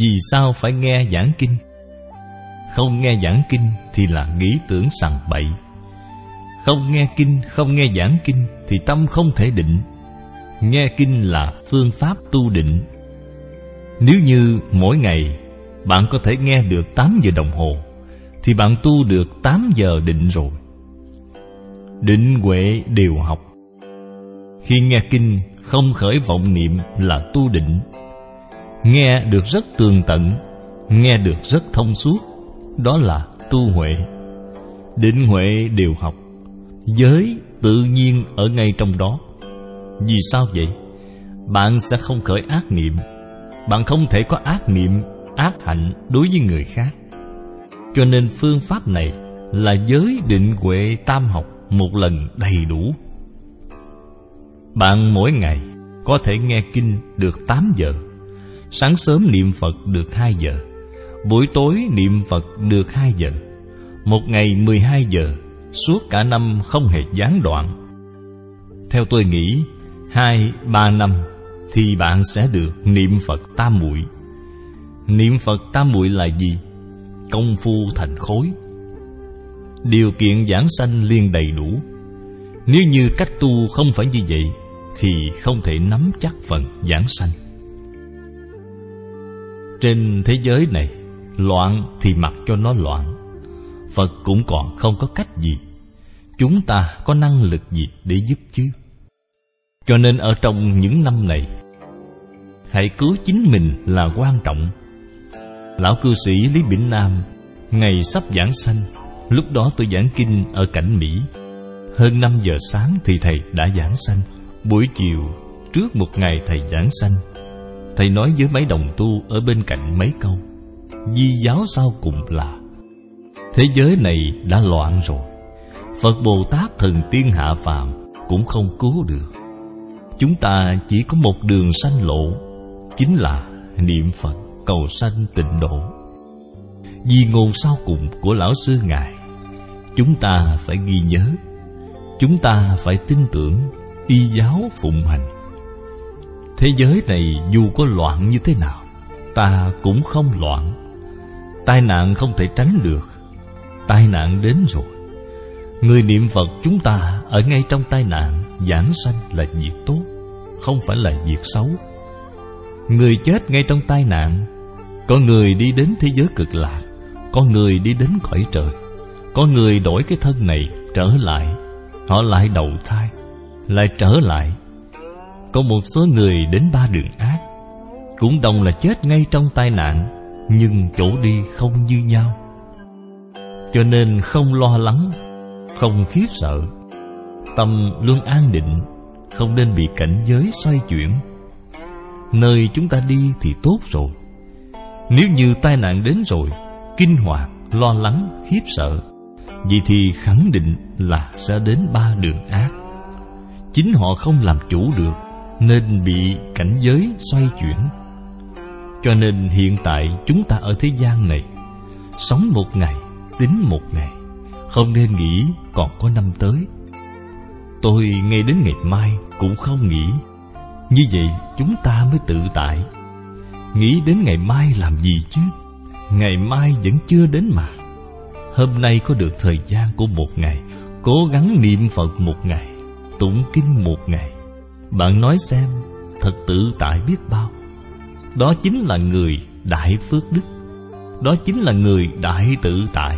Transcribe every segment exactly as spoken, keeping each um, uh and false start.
Vì sao phải nghe giảng kinh? Không nghe giảng kinh thì là nghĩ tưởng sằng bậy. Không nghe kinh, không nghe giảng kinh thì tâm không thể định. Nghe kinh là phương pháp tu định. Nếu như mỗi ngày bạn có thể nghe được tám giờ đồng hồ thì bạn tu được tám giờ định rồi. Định huệ đều học. Khi nghe kinh không khởi vọng niệm là tu định. Nghe được rất tường tận, nghe được rất thông suốt, đó là tu huệ. Định huệ đều học. Giới tự nhiên ở ngay trong đó. Vì sao vậy? Bạn sẽ không khởi ác niệm. Bạn không thể có ác niệm, ác hạnh đối với người khác. Cho nên phương pháp này là giới định huệ tam học một lần đầy đủ. Bạn mỗi ngày có thể nghe kinh được tám giờ. Sáng sớm niệm Phật được hai giờ. Buổi tối niệm Phật được hai giờ. Một ngày mười hai giờ. Suốt cả năm không hề gián đoạn. Theo tôi nghĩ, hai, ba năm thì bạn sẽ được niệm Phật tam muội. Niệm Phật tam muội là gì? Công phu thành khối. Điều kiện giảng sanh liền đầy đủ. Nếu như cách tu không phải như vậy thì không thể nắm chắc phần giảng sanh. Trên thế giới này, loạn thì mặc cho nó loạn. Phật cũng còn không có cách gì. Chúng ta có năng lực gì để giúp chứ? Cho nên ở trong những năm này, hãy cứu chính mình là quan trọng. Lão cư sĩ Lý Bỉnh Nam, ngày sắp giảng sanh, lúc đó tôi giảng kinh ở Cảnh Mỹ. Hơn năm giờ sáng thì thầy đã giảng sanh. Buổi chiều, trước một ngày thầy giảng sanh, thầy nói với mấy đồng tu ở bên cạnh mấy câu. Di giáo sau cùng là: thế giới này đã loạn rồi, Phật Bồ Tát thần tiên hạ phàm cũng không cứu được. Chúng ta chỉ có một đường sanh lộ, chính là niệm Phật cầu sanh tịnh độ. Di ngôn sau cùng của Lão Sư Ngài, chúng ta phải ghi nhớ. Chúng ta phải tin tưởng, y giáo phụng hành. Thế giới này dù có loạn như thế nào, ta cũng không loạn. Tai nạn không thể tránh được. Tai nạn đến rồi. Người niệm Phật chúng ta ở ngay trong tai nạn, giảng sanh là việc tốt, không phải là việc xấu. Người chết ngay trong tai nạn. Có người đi đến thế giới cực lạc, có người đi đến cõi trời, có người đổi cái thân này trở lại, họ lại đầu thai, lại trở lại. Có một số người đến ba đường ác, cũng đồng là chết ngay trong tai nạn, nhưng chỗ đi không như nhau. Cho nên không lo lắng, không khiếp sợ, tâm luôn an định, không nên bị cảnh giới xoay chuyển. Nơi chúng ta đi thì tốt rồi. Nếu như tai nạn đến rồi, kinh hoàng, lo lắng, khiếp sợ, vậy thì khẳng định là sẽ đến ba đường ác. Chính họ không làm chủ được, nên bị cảnh giới xoay chuyển. Cho nên hiện tại chúng ta ở thế gian này, sống một ngày, tính một ngày, không nên nghĩ còn có năm tới. Tôi ngay đến ngày mai cũng không nghĩ. Như vậy chúng ta mới tự tại. Nghĩ đến ngày mai làm gì chứ? Ngày mai vẫn chưa đến mà. Hôm nay có được thời gian của một ngày, cố gắng niệm Phật một ngày, tụng kinh một ngày. Bạn nói xem, thật tự tại biết bao. Đó chính là người đại phước đức. Đó chính là người đại tự tại.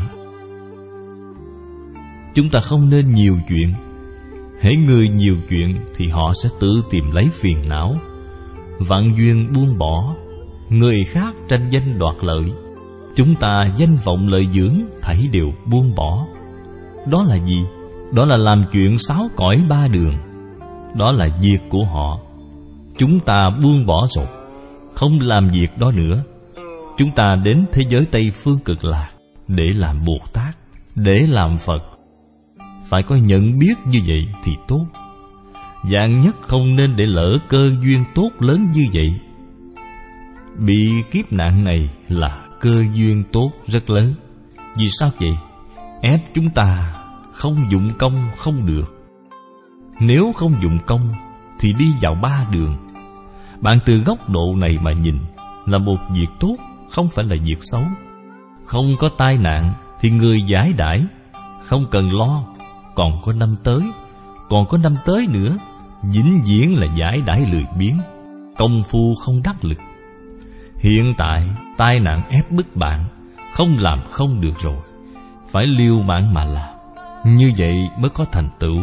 Chúng ta không nên nhiều chuyện. Hễ người nhiều chuyện thì họ sẽ tự tìm lấy phiền não. Vạn duyên buông bỏ, người khác tranh danh đoạt lợi. Chúng ta danh vọng lợi dưỡng thảy đều buông bỏ. Đó là gì? Đó là làm chuyện sáu cõi ba đường. Đó là việc của họ. Chúng ta buông bỏ rồi, không làm việc đó nữa. Chúng ta đến thế giới Tây Phương Cực Lạc để làm Bồ Tát, để làm Phật. Phải có nhận biết như vậy thì tốt. Vạn nhất không nên để lỡ cơ duyên tốt lớn như vậy. Bị kiếp nạn này là cơ duyên tốt rất lớn. Vì sao vậy? Ép chúng ta không dụng công không được. Nếu không dụng công thì đi vào ba đường. Bạn từ góc độ này mà nhìn là một việc tốt, không phải là việc xấu. Không có tai nạn thì người giải đãi, không cần lo. Còn có năm tới, còn có năm tới nữa, vĩnh viễn là giải đãi lười biếng, công phu không đắc lực. Hiện tại tai nạn ép bức bạn, không làm không được rồi, phải liều mạng mà làm. Như vậy mới có thành tựu.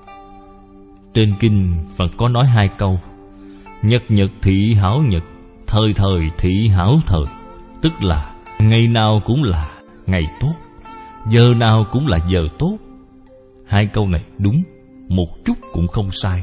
Trên kinh Phật có nói hai câu: nhật nhật thị hảo nhật, thời thời thị hảo thời. Tức là ngày nào cũng là ngày tốt, giờ nào cũng là giờ tốt. Hai câu này đúng, một chút cũng không sai.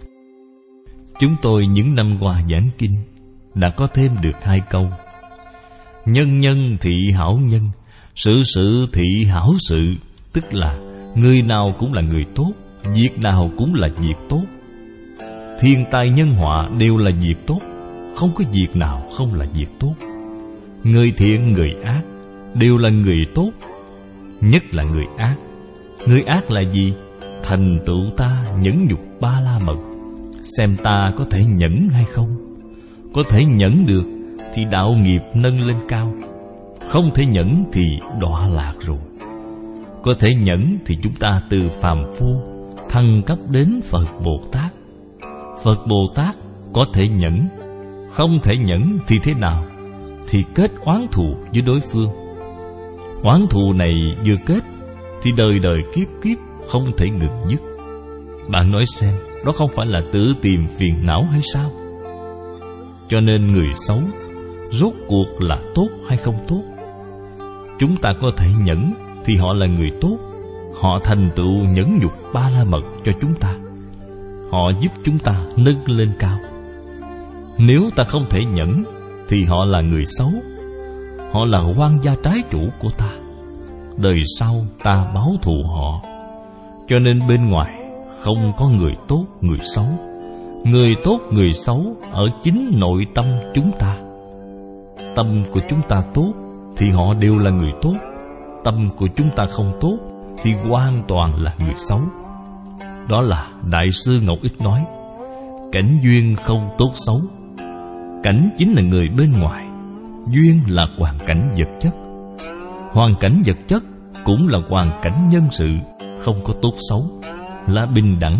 Chúng tôi những năm qua giảng kinh đã có thêm được hai câu: nhân nhân thị hảo nhân, sự sự thị hảo sự. Tức là người nào cũng là người tốt, việc nào cũng là việc tốt. Thiên tai nhân họa đều là việc tốt, không có việc nào không là việc tốt. Người thiện người ác đều là người tốt, nhất là người ác. Người ác là gì? Thành tựu ta nhẫn nhục ba la mật. Xem ta có thể nhẫn hay không. Có thể nhẫn được thì đạo nghiệp nâng lên cao, không thể nhẫn thì đọa lạc rồi. Có thể nhẫn thì chúng ta từ phàm phu thăng cấp đến Phật Bồ Tát. Phật Bồ Tát có thể nhẫn, không thể nhẫn thì thế nào? Thì kết oán thù với đối phương. Oán thù này vừa kết thì đời đời kiếp kiếp không thể ngừng dứt. Bạn nói xem, đó không phải là tự tìm phiền não hay sao? Cho nên người xấu rốt cuộc là tốt hay không tốt? Chúng ta có thể nhẫn thì họ là người tốt. Họ thành tựu nhẫn nhục ba la mật cho chúng ta. Họ giúp chúng ta nâng lên cao. Nếu ta không thể nhẫn thì họ là người xấu. Họ là quan gia trái chủ của ta. Đời sau ta báo thù họ. Cho nên bên ngoài không có người tốt, người xấu. Người tốt, người xấu ở chính nội tâm chúng ta. Tâm của chúng ta tốt thì họ đều là người tốt. Tâm của chúng ta không tốt thì hoàn toàn là người xấu. Đó là Đại sư Ngọc Ích nói: cảnh duyên không tốt xấu. Cảnh chính là người bên ngoài, duyên là hoàn cảnh vật chất. Hoàn cảnh vật chất cũng là hoàn cảnh nhân sự, không có tốt xấu, là bình đẳng.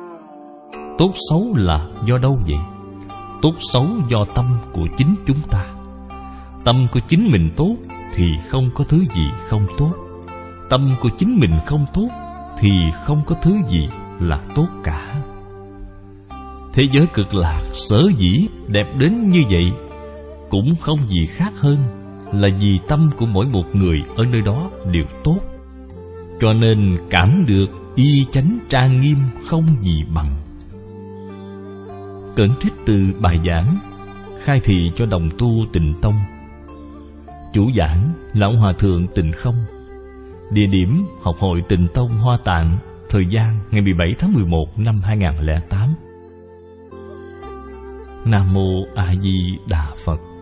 Tốt xấu là do đâu vậy? Tốt xấu do tâm của chính chúng ta. Tâm của chính mình tốt thì không có thứ gì không tốt. Tâm của chính mình không tốt thì không có thứ gì là tốt cả. Thế giới cực lạc sở dĩ đẹp đến như vậy cũng không gì khác hơn là vì tâm của mỗi một người ở nơi đó đều tốt. Cho nên cảm được y chánh trang nghiêm không gì bằng. Cẩn trích từ bài giảng khai thị cho đồng tu Tịnh Tông. Chủ giảng Lão Hòa Thượng Tịnh Không. Địa điểm Học hội Tịnh Tông Hoa Tạng. Thời gian ngày mười bảy tháng mười một năm hai nghìn không trăm lẻ tám. Nam Mô A Di Đà Phật.